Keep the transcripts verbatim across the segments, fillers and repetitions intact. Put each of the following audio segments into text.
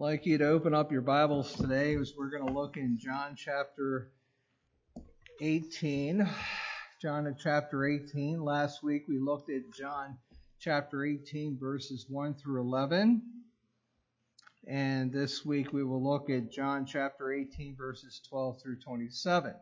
like you to open up your Bibles today as we're going to look in John chapter eighteen. John chapter eighteen. Last week we looked at John chapter eighteen verses one through eleven. And this week we will look at John chapter eighteen verses twelve through twenty-seven.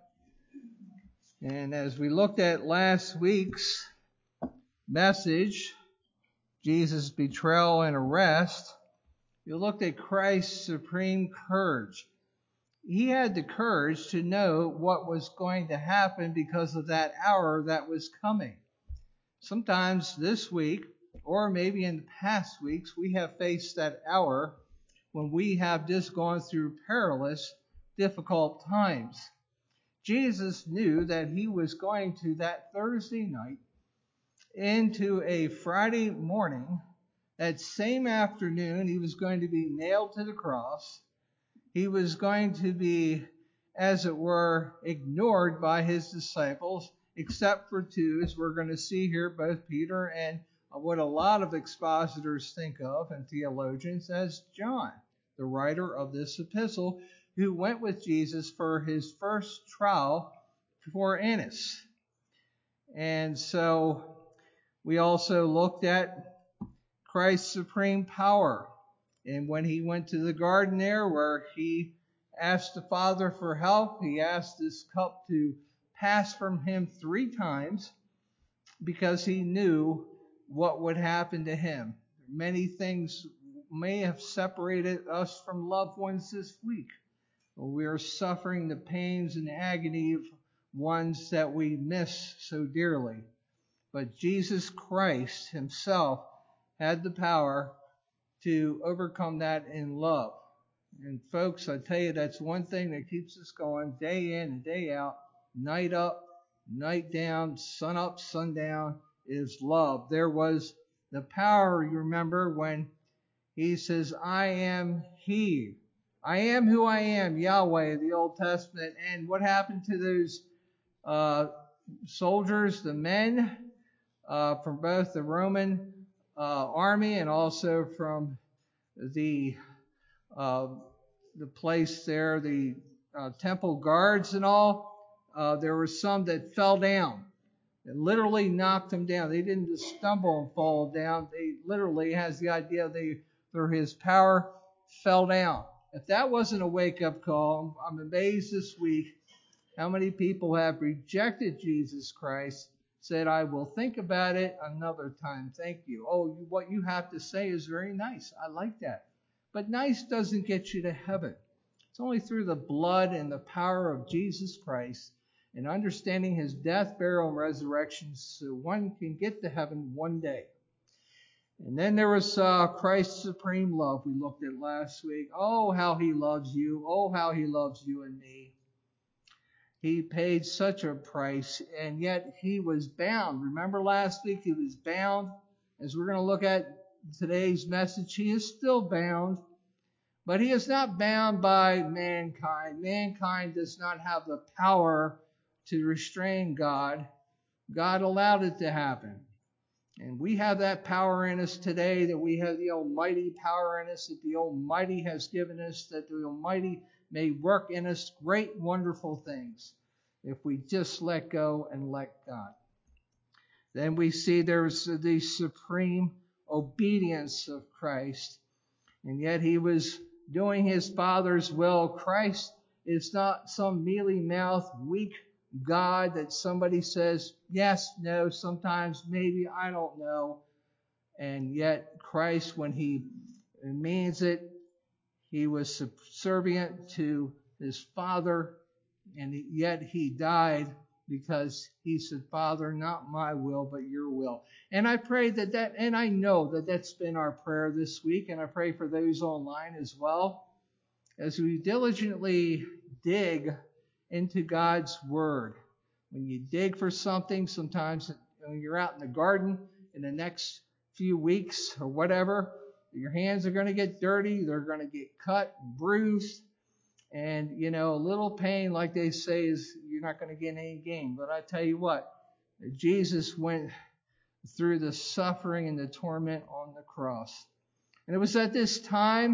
And as we looked at last week's message, Jesus' betrayal and arrest, you looked at Christ's supreme courage. He had the courage to know what was going to happen because of that hour that was coming. Sometimes this week, or maybe in the past weeks, we have faced that hour when we have just gone through perilous, difficult times. Jesus knew that he was going to, that Thursday night, into a Friday morning. That same afternoon, he was going to be nailed to the cross. He was going to be, as it were, ignored by his disciples, except for two, as we're going to see here, both Peter and what a lot of expositors think of and theologians as John, the writer of this epistle, who went with Jesus for his first trial for Annas. And so we also looked at Christ's supreme power. And when he went to the garden there where he asked the Father for help, he asked this cup to pass from him three times because he knew what would happen to him. Many things may have separated us from loved ones this week. We are suffering the pains and agony of ones that we miss so dearly. But Jesus Christ himself had the power to overcome that in love. And folks, I tell you, that's one thing that keeps us going day in and day out, night up, night down, sun up, sundown, is love. There was the power, you remember, when he says, I am he. I am who I am, Yahweh, in the Old Testament. And what happened to those uh, soldiers, the men uh, from both the Roman Uh, army and also from the uh, the place there, the uh, temple guards and all. Uh, there were some that fell down. It literally knocked them down. They didn't just stumble and fall down. They literally, has the idea they, through his power, fell down. If that wasn't a wake-up call, I'm amazed this week how many people have rejected Jesus Christ, said, I will think about it another time. Thank you. Oh, what you have to say is very nice. I like that. But nice doesn't get you to heaven. It's only through the blood and the power of Jesus Christ and understanding his death, burial, and resurrection so one can get to heaven one day. And then there was uh, Christ's supreme love we looked at last week. Oh, how he loves you. Oh, how he loves you and me. He paid such a price, and yet he was bound. Remember last week he was bound? As we're going to look at today's message, he is still bound. But he is not bound by mankind. Mankind does not have the power to restrain God. God allowed it to happen. And we have that power in us today, that we have the almighty power in us, that the Almighty has given us, that the Almighty may work in us great, wonderful things if we just let go and let God. Then we see there's the supreme obedience of Christ, and yet he was doing his Father's will. Christ is not some mealy-mouthed, weak God that somebody says, yes, no, sometimes, maybe, I don't know. And yet Christ, when he means it, he was subservient to his Father, and yet he died because he said, Father, not my will, but your will. And I pray that that, and I know that that's been our prayer this week, and I pray for those online as well, as we diligently dig into God's Word. When you dig for something, sometimes when you're out in the garden in the next few weeks or whatever, your hands are going to get dirty, they're going to get cut, bruised, and, you know, a little pain, like they say, is you're not going to get any gain. But I tell you what, Jesus went through the suffering and the torment on the cross. And it was at this time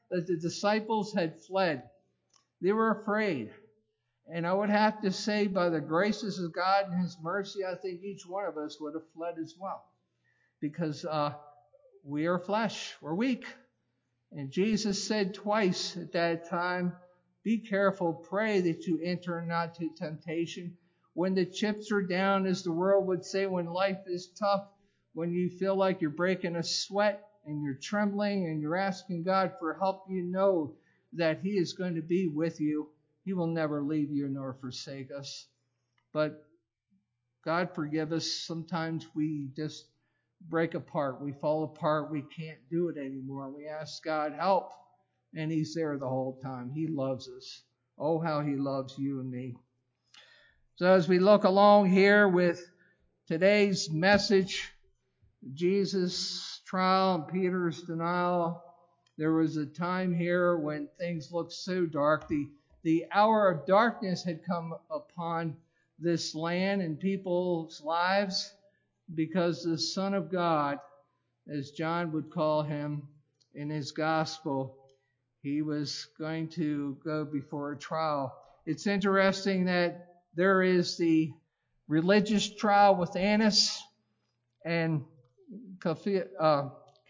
that the disciples had fled. They were afraid. And I would have to say, by the graces of God and His mercy, I think each one of us would have fled as well. Because uh, we are flesh. We're weak. And Jesus said twice at that time, be careful, pray that you enter not to temptation. When the chips are down, as the world would say, when life is tough, when you feel like you're breaking a sweat and you're trembling and you're asking God for help, you know that He is going to be with you. He will never leave you nor forsake us. But God forgive us. Sometimes we just break apart. We fall apart. We can't do it anymore. We ask God help, and He's there the whole time. He loves us. Oh, how He loves you and me. So as we look along here with today's message, Jesus' trial and Peter's denial, there was a time here when things looked so dark. The, the hour of darkness had come upon this land and people's lives because the Son of God, as John would call Him in his gospel, He was going to go before a trial. It's interesting that there is the religious trial with Annas and Caiaphas,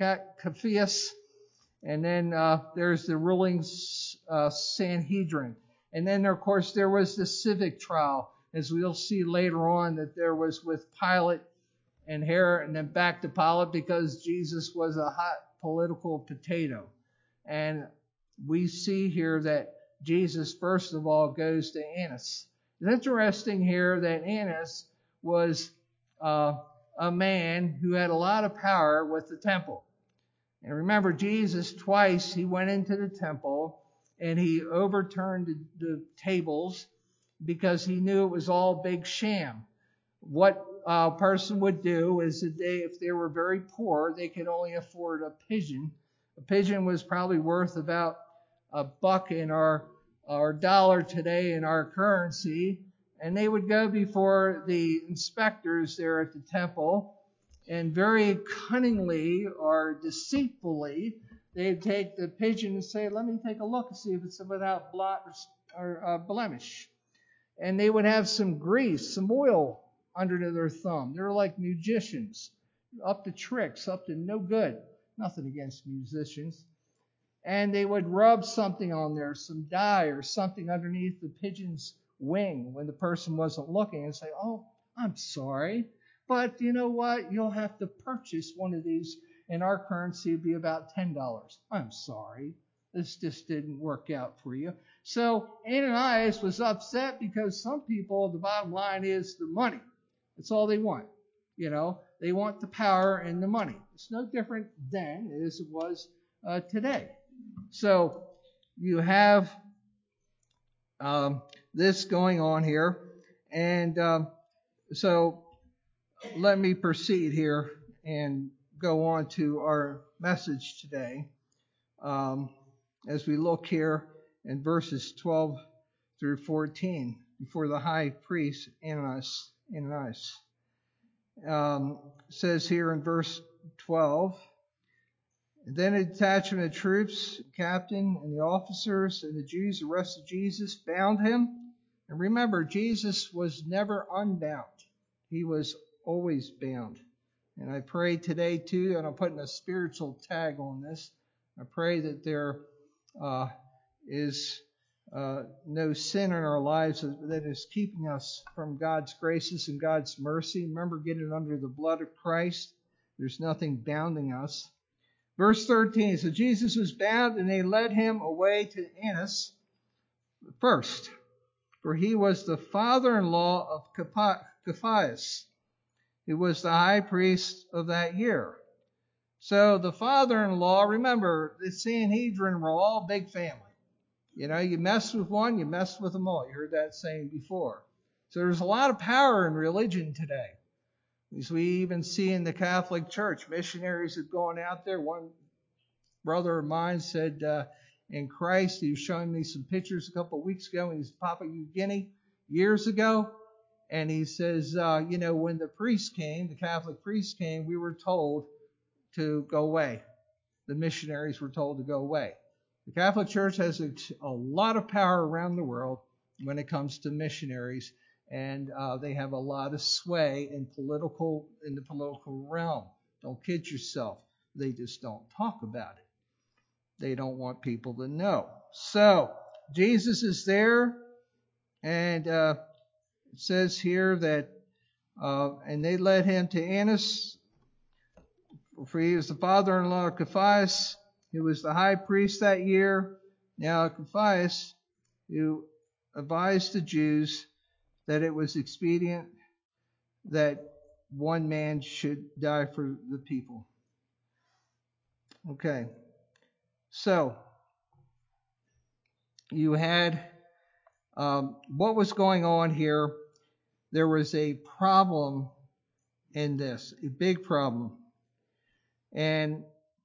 and then uh, there's the ruling uh, Sanhedrin. And then, of course, there was the civic trial, as we'll see later on, that there was with Pilate and Herod, and then back to Pilate because Jesus was a hot political potato. And we see here that Jesus, first of all, goes to Annas. It's interesting here that Annas was uh, a man who had a lot of power with the temple. And remember, Jesus twice, He went into the temple and He overturned the, the tables because He knew it was all big sham. What a person would do is that they, if they were very poor, they could only afford a pigeon. A pigeon was probably worth about a buck in our, our dollar today in our currency. And they would go before the inspectors there at the temple, and very cunningly or deceitfully, they'd take the pigeon and say, let me take a look and see if it's without blot or, or uh, blemish. And they would have some grease, some oil under their thumb. They're like magicians, up to tricks, up to no good. Nothing against musicians. And they would rub something on there, some dye or something underneath the pigeon's wing when the person wasn't looking, and say, oh, I'm sorry, but you know what? You'll have to purchase one of these. In our currency, it'd be about ten dollars. I'm sorry. This just didn't work out for you. So Ananias was upset because some people, the bottom line is the money. That's all they want. You know, they want the power and the money. It's no different then as it was uh, today. So you have um, this going on here. And um, so let me proceed here and go on to our message today. Um, as we look here in verses twelve through fourteen, before the high priest Ananias, Ananias um, says here in verse twelve, then a detachment of troops, captain and the officers and the Jews arrested Jesus, bound him. And remember, Jesus was never unbound. He was always bound. And I pray today too, and I'm putting a spiritual tag on this, I pray that there uh, is uh, no sin in our lives that is keeping us from God's graces and God's mercy. Remember, getting under the blood of Christ. There's nothing bounding us. Verse thirteen, so Jesus was bound, and they led him away to Annas first, for he was the father-in-law of Caiaphas, who was the high priest of that year. So the father-in-law, remember, the Sanhedrin were all big family. You know, you mess with one, you mess with them all. You heard that saying before. So there's a lot of power in religion today. As we even see in the Catholic Church, missionaries have gone out there. One brother of mine said uh, in Christ, he was showing me some pictures a couple of weeks ago. He was in Papua New Guinea years ago. And he says, uh, you know, when the priest came, the Catholic priest came, we were told to go away. The missionaries were told to go away. The Catholic Church has a, a lot of power around the world when it comes to missionaries, and uh, they have a lot of sway in political in the political realm. Don't kid yourself. They just don't talk about it. They don't want people to know. So Jesus is there, and uh, it says here that, uh, and they led him to Annas, for he was the father-in-law of Caiaphas, who was the high priest that year. Now Caiaphas, who advised the Jews that it was expedient that one man should die for the people. Okay, so you had um, what was going on here. There was a problem in this, a big problem. And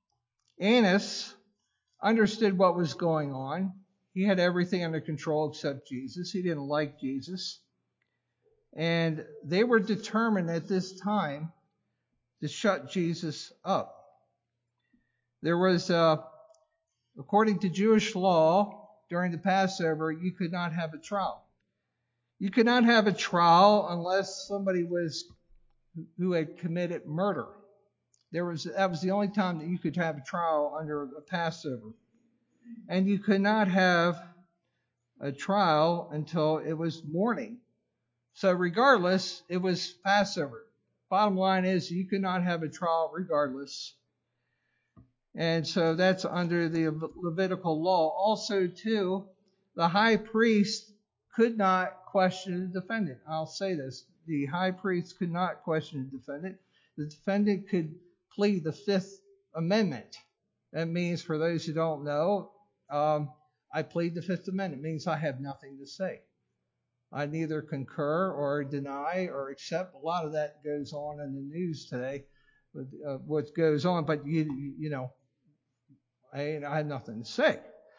Annas understood what was going on. He had everything under control except Jesus. He didn't like Jesus. And they were determined at this time to shut Jesus up. There was, uh, according to Jewish law, during the Passover, you could not have a trial. You could not have a trial unless somebody was who had committed murder. There was that was the only time that you could have a trial under a Passover. And you could not have a trial until it was morning. So regardless, it was Passover. Bottom line is you could not have a trial regardless. And so that's under the Levitical law. Also, too, the high priest could not question the defendant. I'll say this. The high priest could not question the defendant. The defendant could plead the Fifth Amendment. That means, for those who don't know, um, I plead the Fifth Amendment. It means I have nothing to say. I neither concur or deny or accept. A lot of that goes on in the news today, with uh, what goes on. But, you, you know, I, I had nothing to say.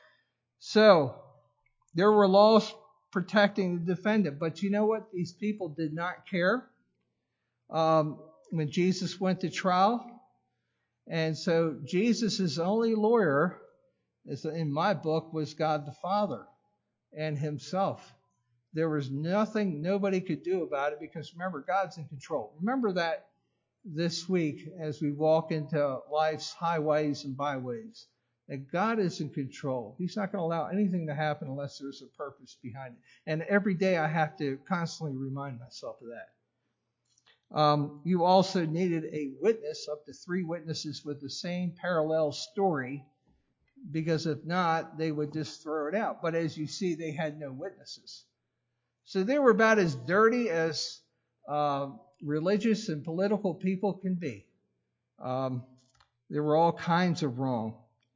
So there were laws protecting the defendant. But you know what? These people did not care um, when Jesus went to trial. And so Jesus' only lawyer, in my book, was God the Father and himself. There was nothing nobody could do about it because, remember, God's in control. Remember that this week as we walk into life's highways and byways, that God is in control. He's not going to allow anything to happen unless there's a purpose behind it. And every day I have to constantly remind myself of that. Um, you also needed a witness, up to three witnesses with the same parallel story, because if not, they would just throw it out. But as you see, they had no witnesses. So they were about as dirty as uh, religious and political people can be. Um, there were all kinds of wrong.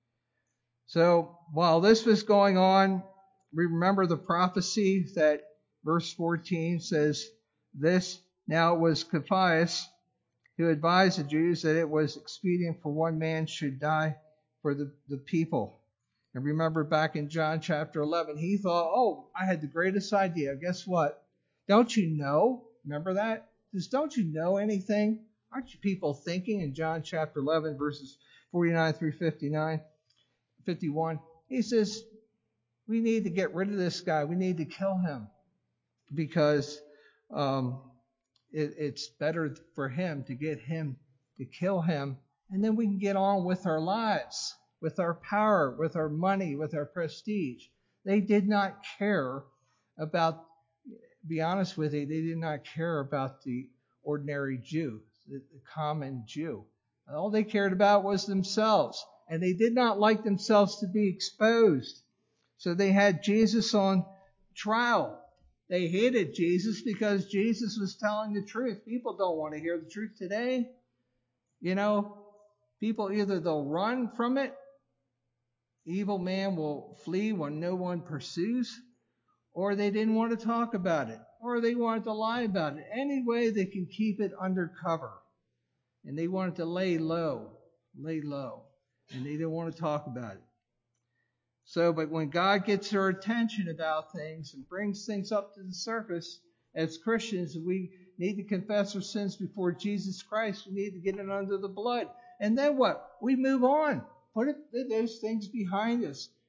So while this was going on, we remember the prophecy that verse fourteen says, this now was Caiaphas, who advised the Jews that it was expedient for one man should die for the, the people. And remember back in John chapter eleven, he thought, oh, I had the greatest idea. Guess what? Don't you know? Remember that? Just don't you know anything? Aren't you people thinking in John chapter eleven, verses forty-nine through fifty-nine, fifty-one? He says, we need to get rid of this guy. We need to kill him because um, it, it's better for him to get him to kill him, and then we can get on with our lives, with our power, with our money, with our prestige. They did not care about, be honest with you, they did not care about the ordinary Jew, the, the common Jew. All they cared about was themselves, and they did not like themselves to be exposed. So they had Jesus on trial. They hated Jesus because Jesus was telling the truth. People don't want to hear the truth today. You know, people either they'll run from it, evil man will flee when no one pursues, or they didn't want to talk about it, or they wanted to lie about it. Any way they can keep it undercover. And they wanted to lay low, lay low, and they didn't want to talk about it. So, but when God gets our attention about things and brings things up to the surface, as Christians, we need to confess our sins before Jesus Christ. We need to get it under the blood. And then what? We move on. Put it, those things behind us.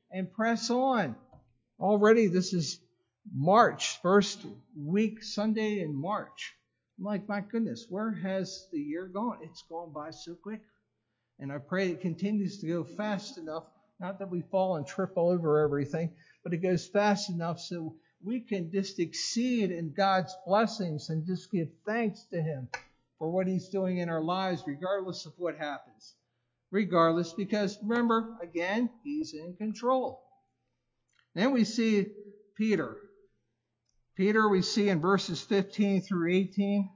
and press on. Already this is March, first week Sunday in March. I'm like, my goodness, where has the year gone? It's gone by so quick. And I pray it continues to go fast enough, not that we fall and trip all over everything, but it goes fast enough so we can just exceed in God's blessings and just give thanks to Him for what He's doing in our lives, regardless of what happens. Regardless, because remember, again, He's in control. Then we see Peter. Peter we see in verses fifteen through eighteen.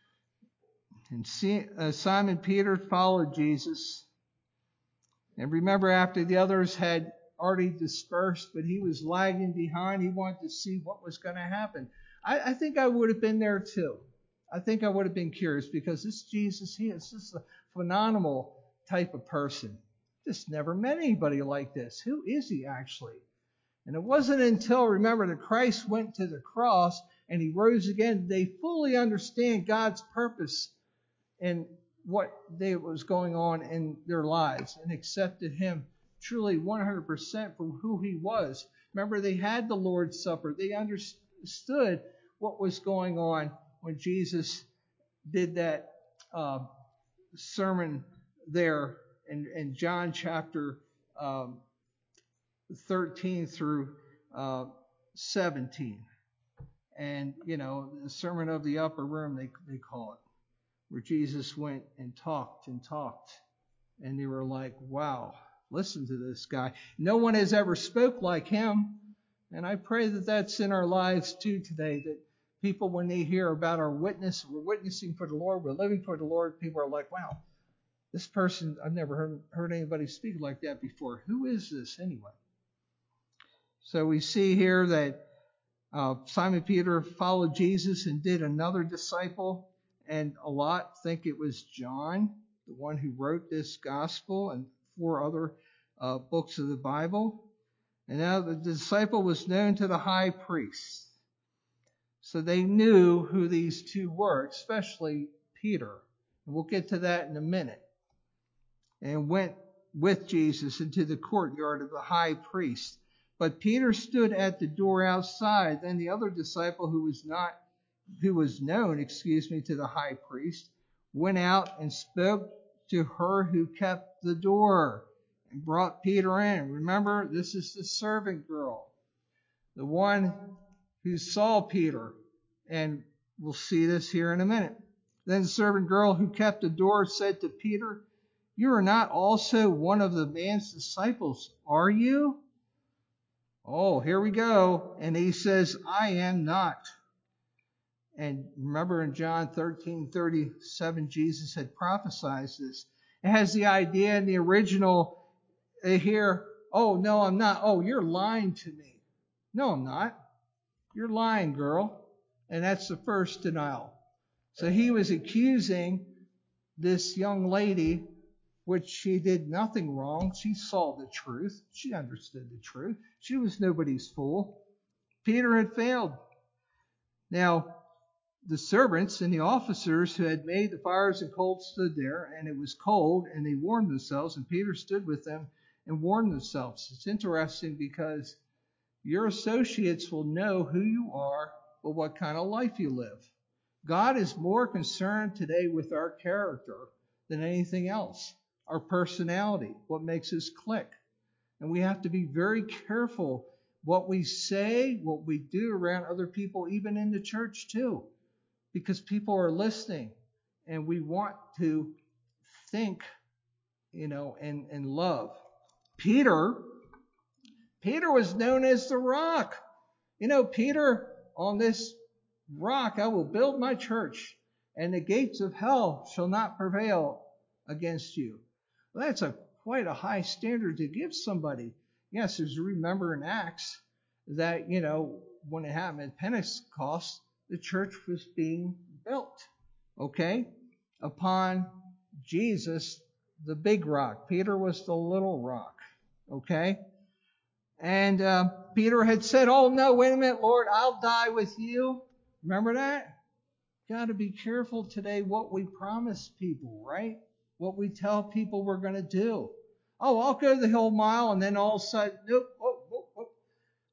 And see, uh, Simon Peter followed Jesus. And remember, after the others had already dispersed, but he was lagging behind, he wanted to see what was going to happen. I, I think I would have been there too. I think I would have been curious, because this Jesus, he is just a phenomenal type of person. Just never met anybody like this. Who is he actually? And it wasn't until, remember, that Christ went to the cross and he rose again, they fully understand God's purpose and what they, was going on in their lives, and accepted him truly one hundred percent for who he was. Remember, they had the Lord's Supper. They understood what was going on when Jesus did that uh, sermon there in, in John chapter um, thirteen through uh, seventeen. And, you know, the Sermon of the Upper Room, they, they call it, where Jesus went and talked and talked. And they were like, wow, listen to this guy. No one has ever spoke like him. And I pray that that's in our lives too today, that people, when they hear about our witness, we're witnessing for the Lord, we're living for the Lord, people are like, wow, this person, I've never heard, heard anybody speak like that before. Who is this anyway? So we see here that uh, Simon Peter followed Jesus and did another disciple. And a lot think it was John, the one who wrote this gospel and four other uh, books of the Bible. And now the disciple was known to the high priest. So they knew who these two were, especially Peter. And we'll get to that in a minute. And went with Jesus into the courtyard of the high priest. But Peter stood at the door outside. Then the other disciple, who was not who was known, excuse me, to the high priest, went out and spoke to her who kept the door and brought Peter in. Remember, this is the servant girl, the one who saw Peter. And we'll see this here in a minute. Then the servant girl who kept the door said to Peter, "You are not also one of the man's disciples, are you?" Oh, here we go. And he says, "I am not." And remember in John thirteen thirty-seven, Jesus had prophesied this. It has the idea in the original here, oh, no, I'm not. Oh, you're lying to me. No, I'm not. You're lying, girl. And that's the first denial. So he was accusing this young lady, which she did nothing wrong. She saw the truth. She understood the truth. She was nobody's fool. Peter had failed. Now, the servants and the officers who had made the fires and coals stood there, and it was cold, and they warmed themselves, and Peter stood with them and warmed themselves. It's interesting because your associates will know who you are, but what kind of life you live. God is more concerned today with our character than anything else. Our personality, what makes us click. And we have to be very careful what we say, what we do around other people, even in the church too. Because people are listening, and we want to think, you know, and, and love. Peter, Peter was known as the rock. You know, Peter, on this rock I will build my church, and the gates of hell shall not prevail against you. Well, that's a quite a high standard to give somebody. Yes, as you remember in Acts, that, you know, when it happened at Pentecost, the church was being built, okay, upon Jesus, the big rock. Peter was the little rock, okay? And uh, Peter had said, oh, no, wait a minute, Lord, I'll die with you. Remember that? Got to be careful today what we promise people, right? What we tell people we're going to do. Oh, I'll go the whole mile, and then all of a sudden, nope, oh,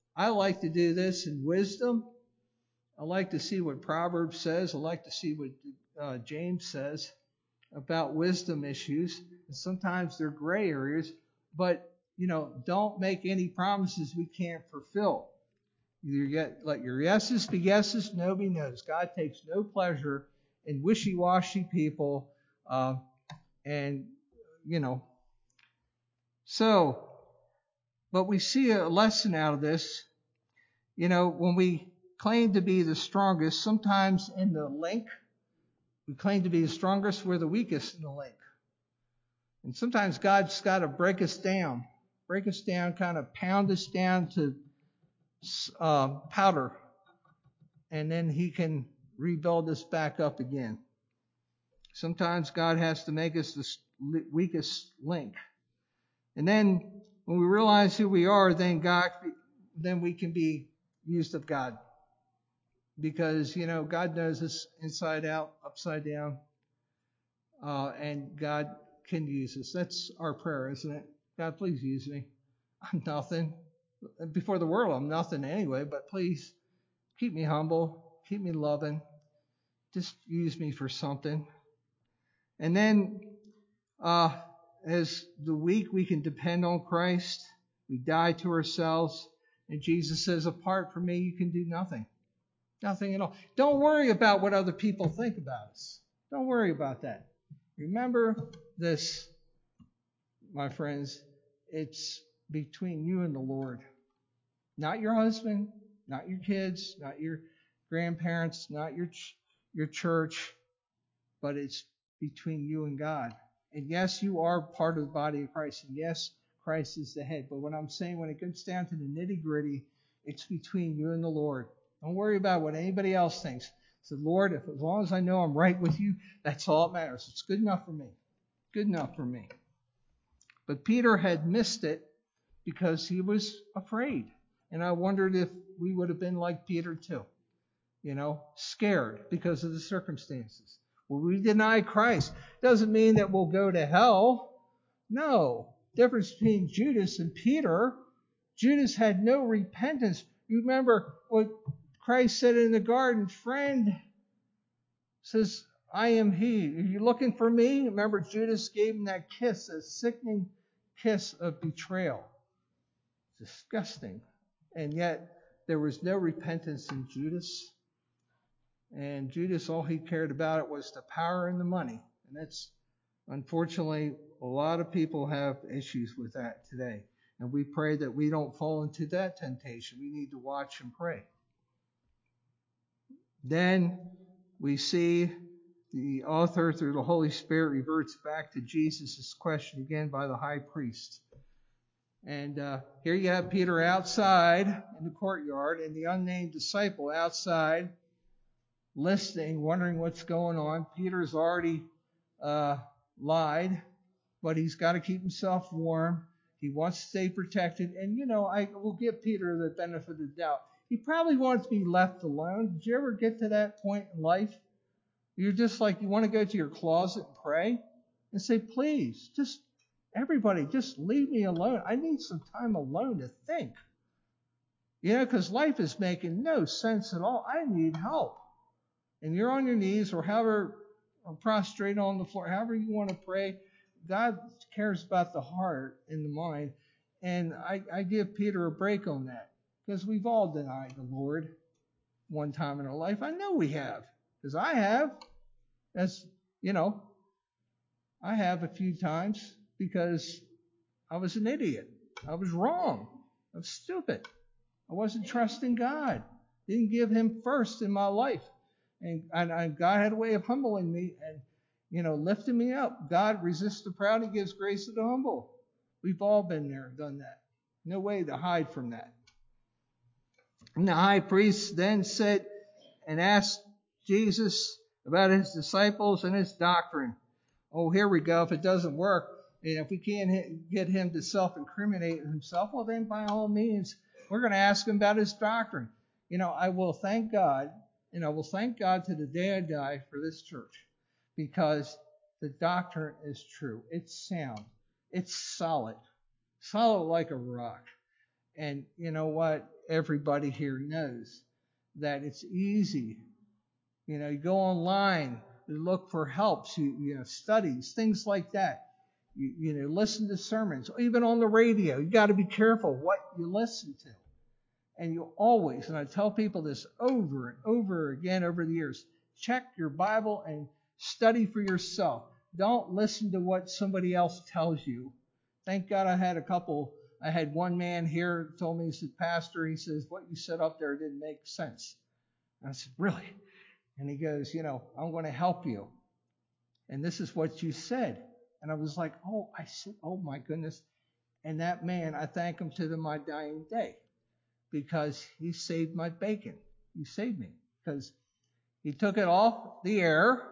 I like to do this in wisdom. I like to see what Proverbs says. I like to see what uh, James says about wisdom issues. And sometimes they're gray areas, but you know, don't make any promises we can't fulfill. You get, let your yeses be yeses, no be no's. God takes no pleasure in wishy-washy people, uh, and you know. So, but we see a lesson out of this. You know, when we claim to be the strongest, sometimes in the link, we claim to be the strongest, we're the weakest in the link. And sometimes God's got to break us down, break us down, kind of pound us down to uh, powder, and then He can rebuild us back up again. Sometimes God has to make us the weakest link. And then when we realize who we are, then God, then we can be used of God. Because, you know, God knows us inside out, upside down, uh, and God can use us. That's our prayer, isn't it? God, please use me. I'm nothing. Before the world, I'm nothing anyway, but please keep me humble, keep me loving. Just use me for something. And then, uh, as the weak, we can depend on Christ. We die to ourselves. And Jesus says, apart from me, you can do nothing. Nothing at all. Don't worry about what other people think about us. Don't worry about that. Remember this, my friends. It's between you and the Lord. Not your husband, not your kids, not your grandparents, not your ch- your church, but it's between you and God. And yes, you are part of the body of Christ. And yes, Christ is the head. But what I'm saying, when it comes down to the nitty-gritty, it's between you and the Lord. Don't worry about what anybody else thinks. So, Lord, if as long as I know I'm right with you, that's all that matters. It's good enough for me. Good enough for me. But Peter had missed it because he was afraid. And I wondered if we would have been like Peter too. You know, scared because of the circumstances. When we deny Christ, doesn't mean that we'll go to hell. No. Difference between Judas and Peter, Judas had no repentance. You remember what Christ said in the garden, friend, says, I am he. Are you looking for me? Remember, Judas gave him that kiss, a sickening kiss of betrayal. Disgusting. And yet, there was no repentance in Judas. And Judas, all he cared about it was the power and the money. And that's, unfortunately, a lot of people have issues with that today. And we pray that we don't fall into that temptation. We need to watch and pray. Then we see the author, through the Holy Spirit, reverts back to Jesus' question again by the high priest. And uh, here you have Peter outside in the courtyard and the unnamed disciple outside listening, wondering what's going on. Peter's already uh, lied, but he's got to keep himself warm. He wants to stay protected. And, you know, I will give Peter the benefit of the doubt. He probably wants to be left alone. Did you ever get to that point in life? You're just like, you want to go to your closet and pray and say, please, just everybody, just leave me alone. I need some time alone to think. You know, because life is making no sense at all. I need help. And you're on your knees or however, or prostrate on the floor, however you want to pray. God cares about the heart and the mind. And I, I give Peter a break on that because we've all denied the Lord one time in our life. I know we have, because I have. As you know, I have a few times because I was an idiot. I was wrong. I was stupid. I wasn't trusting God. Didn't give Him first in my life. And, and, and God had a way of humbling me and, you know, lifting me up. God resists the proud. He gives grace to the humble. We've all been there and done that. No way to hide from that. And the high priest then said and asked Jesus about his disciples and his doctrine. Oh, here we go. If it doesn't work, and if we can't get him to self-incriminate himself, well, then by all means, we're going to ask him about his doctrine. You know, I will thank God, and I will thank God to the day I die for this church, because the doctrine is true. It's sound. It's solid. Solid like a rock. And you know what? Everybody here knows that it's easy. You know, you go online, you look for helps, you, you know, studies, things like that. You, you know, listen to sermons, even on the radio. You got to be careful what you listen to. And you always, and I tell people this over and over again over the years, check your Bible and study for yourself. Don't listen to what somebody else tells you. Thank God I had a couple, I had one man here told me, he said, Pastor, he says, what you said up there didn't make sense. And I said, really? And he goes, you know, I'm going to help you. And this is what you said. And I was like, oh, I said, oh my goodness. And that man, I thank him to my dying day, because he saved my bacon. He saved me because he took it off the air.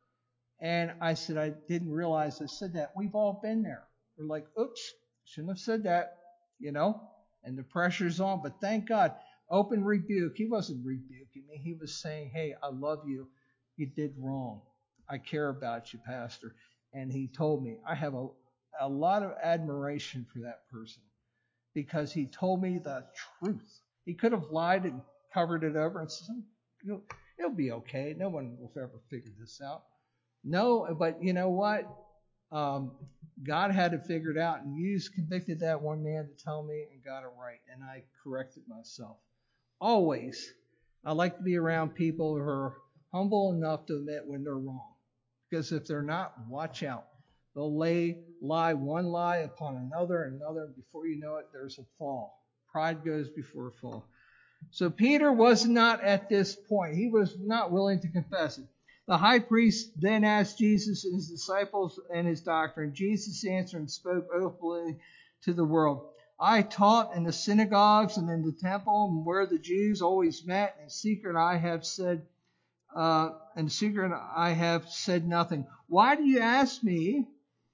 And I said, I didn't realize I said that. We've all been there. We're like, oops, shouldn't have said that, you know, and the pressure's on. But thank God, open rebuke. He wasn't rebuking me. He was saying, hey, I love you. You did wrong. I care about you, Pastor. And he told me, I have a, a lot of admiration for that person, because he told me the truth. He could have lied and covered it over and said, it'll be okay. No one will ever figure this out. No, but you know what? Um, God had it figured out, and you convicted that one man to tell me and got it right, and I corrected myself. Always, I like to be around people who are humble enough to admit when they're wrong, because if they're not, watch out. They'll lay lie one lie upon another and another, and before you know it, there's a fall. Pride goes before a fall. So Peter was not at this point. He was not willing to confess it. The high priest then asked Jesus and his disciples and his doctrine. Jesus answered and spoke openly to the world. I taught in the synagogues and in the temple, and where the Jews always met. In secret I have said, uh, in secret I have said nothing. Why do you ask me?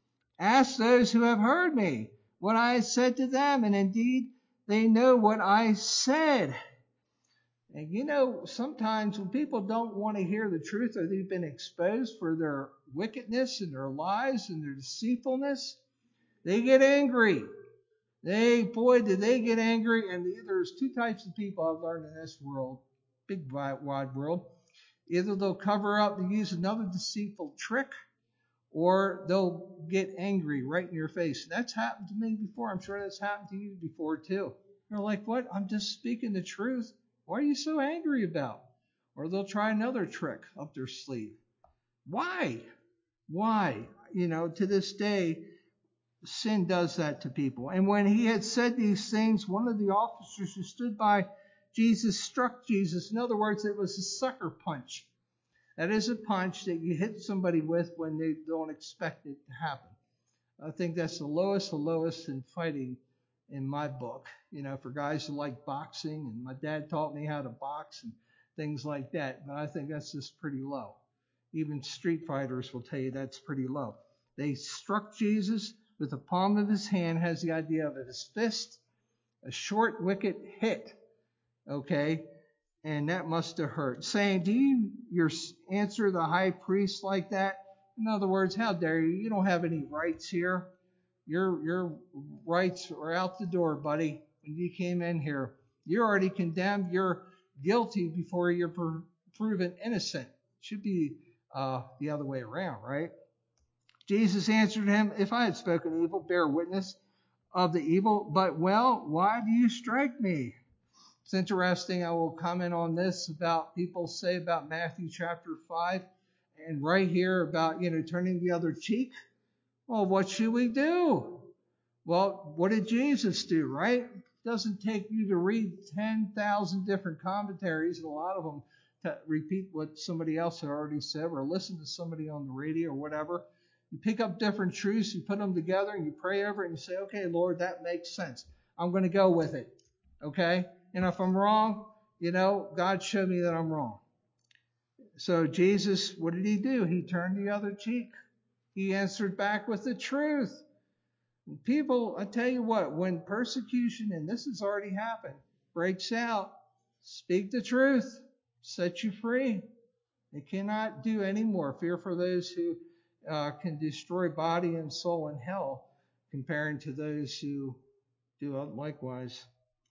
Ask those who have heard me what I said to them, and indeed they know what I said. And you know, sometimes when people don't want to hear the truth, or they've been exposed for their wickedness and their lies and their deceitfulness, they get angry. They, boy, did they get angry. And there's two types of people I've learned in this world, big wide world. Either they'll cover up and use another deceitful trick, or they'll get angry right in your face. And that's happened to me before. I'm sure that's happened to you before too. They're like, what? I'm just speaking the truth. What are you so angry about? Or they'll try another trick up their sleeve. Why? Why? You know, to this day, sin does that to people. And when he had said these things, one of the officers who stood by Jesus struck Jesus. In other words, it was a sucker punch. That is a punch that you hit somebody with when they don't expect it to happen. I think that's the lowest, the lowest in fighting in my book, you know, for guys who like boxing. And my dad taught me how to box and things like that. But I think that's just pretty low. Even street fighters will tell you that's pretty low. They struck Jesus with the palm of his hand, has the idea of it, his fist, a short, wicked hit. Okay? And that must have hurt. Saying, do you your answer the high priest like that? In other words, how dare you? You don't have any rights here. Your your rights are out the door, buddy. When you came in here, you're already condemned. You're guilty before you're per- proven innocent. Should be uh, the other way around, right? Jesus answered him, if I had spoken evil, bear witness of the evil. But, well, why do you strike me? It's interesting. I will comment on this about people say about Matthew chapter five, and right here about, you know, turning the other cheek. Well, what should we do? Well, what did Jesus do, right? It doesn't take you to read ten thousand different commentaries, and a lot of them to repeat what somebody else had already said, or listen to somebody on the radio or whatever. You pick up different truths, you put them together, and you pray over it, and you say, okay, Lord, that makes sense. I'm going to go with it, okay? And if I'm wrong, you know, God showed me that I'm wrong. So Jesus, what did he do? He turned the other cheek. He answered back with the truth. People, I tell you what, when persecution, and this has already happened, breaks out, speak the truth, set you free. They cannot do any more. Fear for those who uh, can destroy body and soul in hell, comparing to those who do likewise.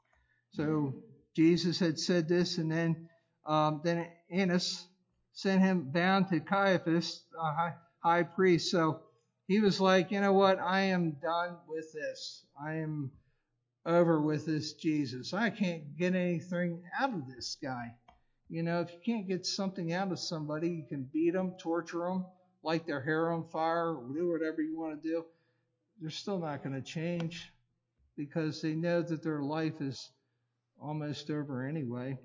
So Jesus had said this, and then um, then Annas sent him bound to Caiaphas, the high, high priest. So he was like, you know what? I am done with this. I am over with this Jesus. I can't get anything out of this guy. You know, if you can't get something out of somebody, you can beat them, torture them, light their hair on fire, or do whatever you want to do. They're still not going to change because they know that their life is almost over anyway.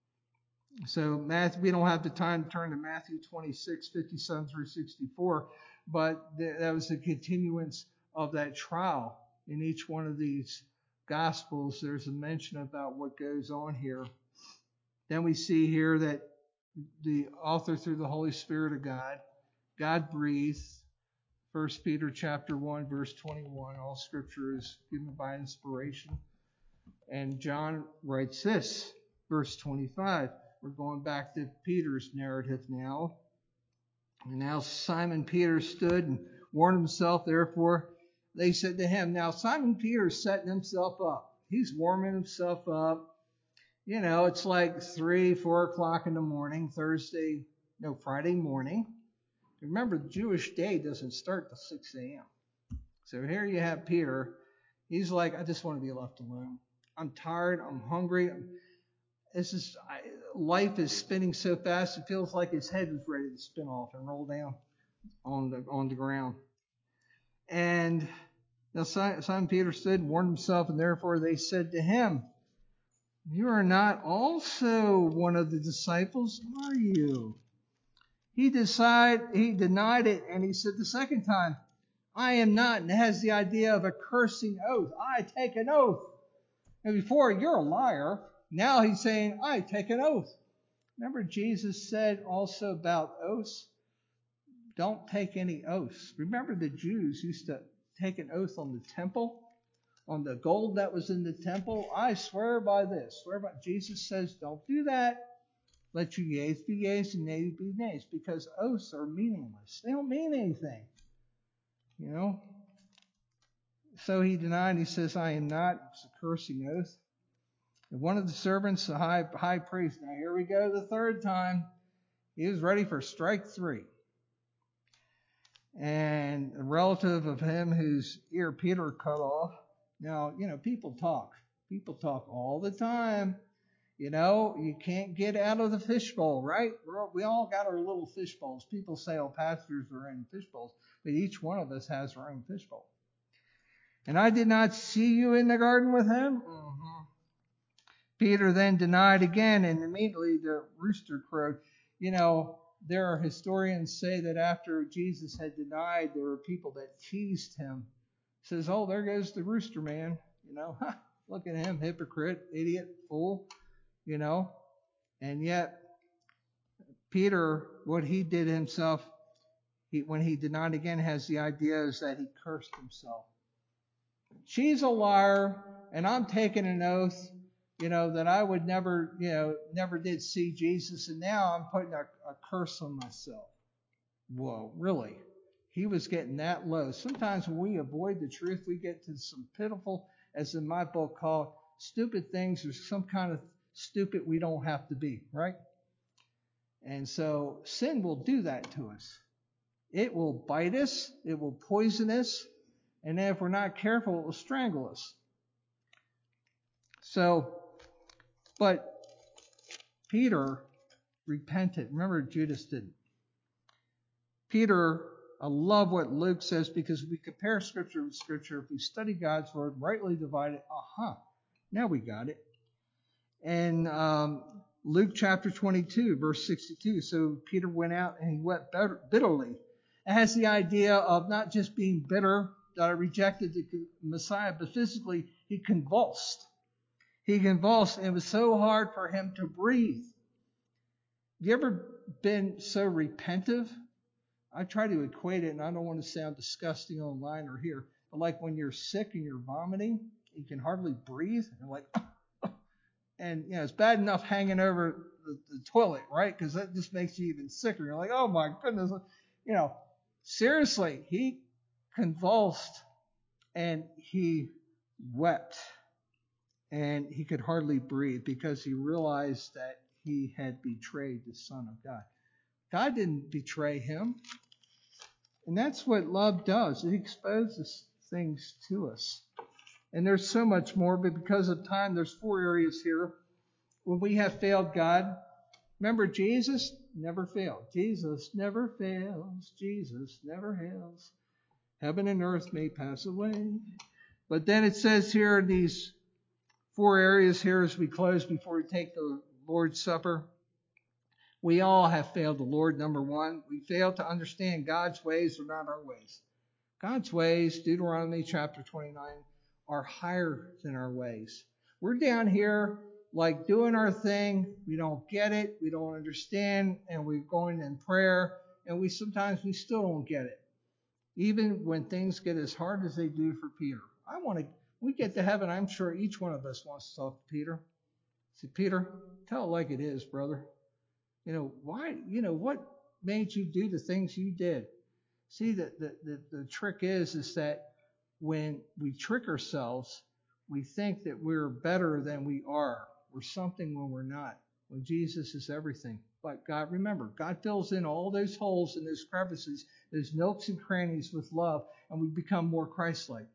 So Matthew, we don't have the time to turn to Matthew twenty-six, fifty-seven through sixty-four, but th- that was the continuance of that trial. In each one of these Gospels, there's a mention about what goes on here. Then we see here that the author, through the Holy Spirit of God, God breathed. First Peter chapter one, verse twenty-one, all scripture is given by inspiration. And John writes this, verse twenty-five. We're going back to Peter's narrative now. And now Simon Peter stood and warmed himself, therefore they said to him. Now Simon Peter's setting himself up. He's warming himself up. You know, it's like three, four o'clock in the morning, Thursday, no, Friday morning. Remember, the Jewish day doesn't start till six a.m. So here you have Peter. He's like, I just want to be left alone. I'm tired. I'm hungry. This is I, life is spinning so fast. It feels like his head is ready to spin off and roll down on the on the ground. And now Simon Peter stood and warned himself, and therefore they said to him, "You are not also one of the disciples, are you?" He decide he denied it, and he said the second time, "I am not," and has the idea of a cursing oath. I take an oath. And before, you're a liar. Now he's saying, I take an oath. Remember, Jesus said also about oaths, don't take any oaths. Remember, the Jews used to take an oath on the temple, on the gold that was in the temple. I swear by this. Swear by. Jesus says, don't do that. Let your yeas be yeas and nays be nays, because oaths are meaningless. They don't mean anything. You know? So he denied. He says, I am not. It's a cursing oath. And one of the servants, the high, high priest, now here we go the third time. He was ready for strike three. And a relative of him whose ear Peter cut off. Now, you know, people talk. People talk all the time. You know, you can't get out of the fishbowl, right? We're, we all got our little fishbowls. People say, oh, pastors are in fishbowls. But each one of us has our own fishbowl. And I did not see you in the garden with him? Mm-hmm. Peter then denied again, and immediately the rooster crowed. You know, there are historians say that after Jesus had denied, there were people that teased him. Says, oh, there goes the rooster man. You know, look at him, hypocrite, idiot, fool. You know, and yet Peter, what he did himself, he, when he denied again, has the idea is that he cursed himself. She's a liar, and I'm taking an oath, you know, that I would never, you know, never did see Jesus, and now I'm putting a, a curse on myself. Whoa, really? He was getting that low. Sometimes when we avoid the truth, we get to some pitiful, as in my book called, stupid things, or some kind of stupid we don't have to be, right? And so sin will do that to us. It will bite us. It will poison us. And then if we're not careful, it will strangle us. So, but Peter repented. Remember, Judas didn't. Peter, I love what Luke says, because we compare Scripture with Scripture. If we study God's Word, rightly divided, aha, now we got it. And um, Luke chapter twenty-two, verse sixty-two, so Peter went out and he wept bitterly. It has the idea of not just being bitter that I rejected the Messiah, but physically he convulsed. He convulsed, and it was so hard for him to breathe. Have you ever been so repentive? I try to equate it, and I don't want to sound disgusting online or here, but like when you're sick and you're vomiting, you can hardly breathe, and like, and you know, it's bad enough hanging over the, the toilet, right? Because that just makes you even sicker. You're like, oh my goodness, you know, seriously, he convulsed and he wept. and he could hardly breathe because he realized that he had betrayed the Son of God. God didn't betray him. And that's what love does. It exposes things to us. And there's so much more, but because of time, there's four areas here. When we have failed God, remember, Jesus never failed. Jesus never fails. Jesus never fails. Heaven and earth may pass away. But then it says here, these four areas here as we close before we take the Lord's Supper. We all have failed the Lord. Number one, we fail to understand God's ways are not our ways. God's ways, Deuteronomy chapter twenty-nine, are higher than our ways. We're down here like doing our thing. We don't get it. We don't understand. And we're going in prayer. And we sometimes we still don't get it. Even when things get as hard as they do for Peter. I want to, we get to heaven, I'm sure each one of us wants to talk to Peter. Say, Peter, tell it like it is, brother. You know, why, you know, what made you do the things you did? See, the, the, the, the trick is, is that when we trick ourselves, we think that we're better than we are. We're something when we're not. When Jesus is everything. But God, remember, God fills in all those holes and those crevices, those nooks and crannies with love, and we become more Christ-like.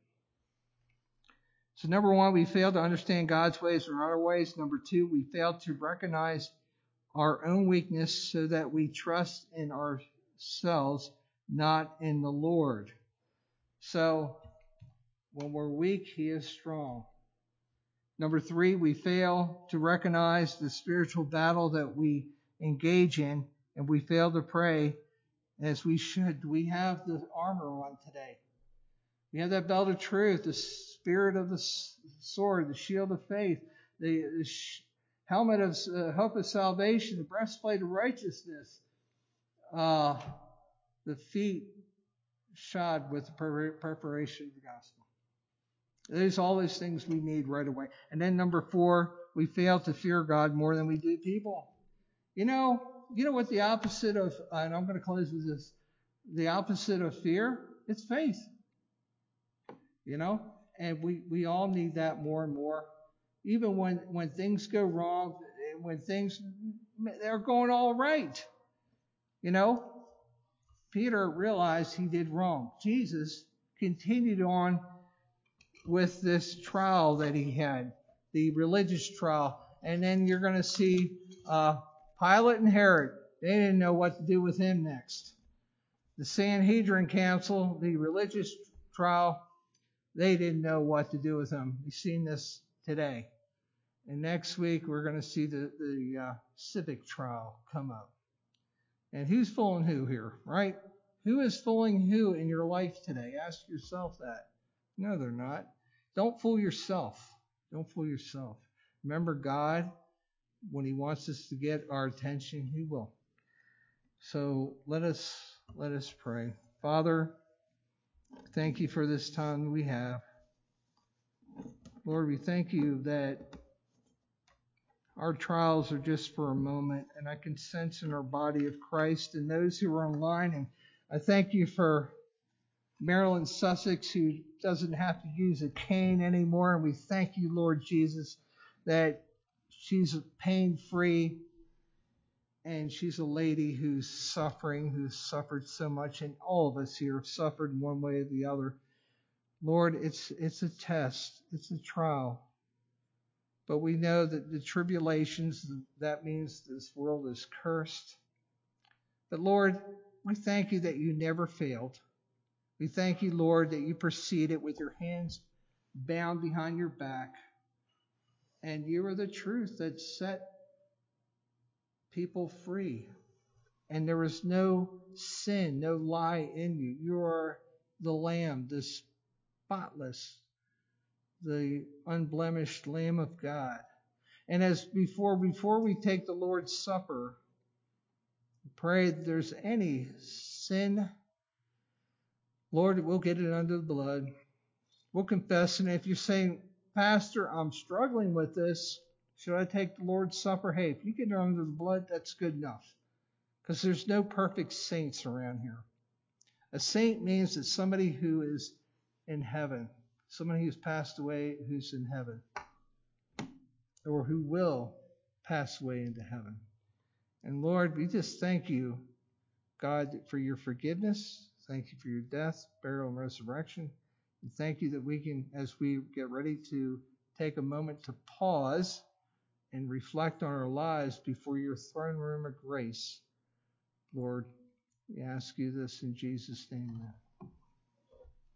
So number one, we fail to understand God's ways or our ways. Number two, we fail to recognize our own weakness so that we trust in ourselves, not in the Lord. So when we're weak, He is strong. Number three, we fail to recognize the spiritual battle that we engage in, and we fail to pray as we should. We have the armor on today. We have that belt of truth, the spirit of the sword, the shield of faith, the, the sh- helmet of uh, hope of salvation, the breastplate of righteousness, uh, the feet shod with the preparation of the gospel. There's all those things we need right away. And then number four, we fail to fear God more than we do people. You know, you know what the opposite of, and I'm going to close with this, the opposite of fear? It's faith. You know, and we, we all need that more and more. Even when, when things go wrong, when things, they're going all right. You know, Peter realized he did wrong. Jesus continued on with this trial that he had, the religious trial. And then you're going to see uh, Pilate and Herod. They didn't know what to do with him next. The Sanhedrin Council, the religious trial, they didn't know what to do with him. We've seen this today. And next week, we're going to see the, the uh, civic trial come up. And who's fooling who here, right? Who is fooling who in your life today? Ask yourself that. No, they're not. Don't fool yourself. Don't fool yourself. Remember, God, when He wants us to get our attention, He will. So let us let us pray. Father, thank You for this time we have. Lord, we thank You that our trials are just for a moment, and I can sense in our body of Christ and those who are online. And I thank You for Marilyn Sussex, who doesn't have to use a cane anymore. And we thank You, Lord Jesus, that she's pain-free and she's a lady who's suffering, who's suffered so much, and all of us here have suffered in one way or the other. Lord, it's it's a test. It's a trial. But we know that the tribulations, that means this world is cursed. But Lord, we thank You that You never failed. We thank You, Lord, that You proceeded with Your hands bound behind Your back. And You are the truth that set people free. And there is no sin, no lie in You. You are the Lamb, the spotless, the unblemished Lamb of God. And as before, before we take the Lord's Supper, pray if there's any sin, Lord, we'll get it under the blood. We'll confess. And if you're saying, Pastor, I'm struggling with this, should I take the Lord's Supper? Hey, if you get it under the blood, that's good enough. Because there's no perfect saints around here. A saint means that somebody who is in heaven, somebody who's passed away who's in heaven. or who will pass away into heaven. And Lord, we just thank you, God, for your forgiveness. Thank you for your death, burial, and resurrection. And thank you that we can, as we get ready to take a moment to pause and reflect on our lives before your throne room of grace. Lord, we ask you this in Jesus' name.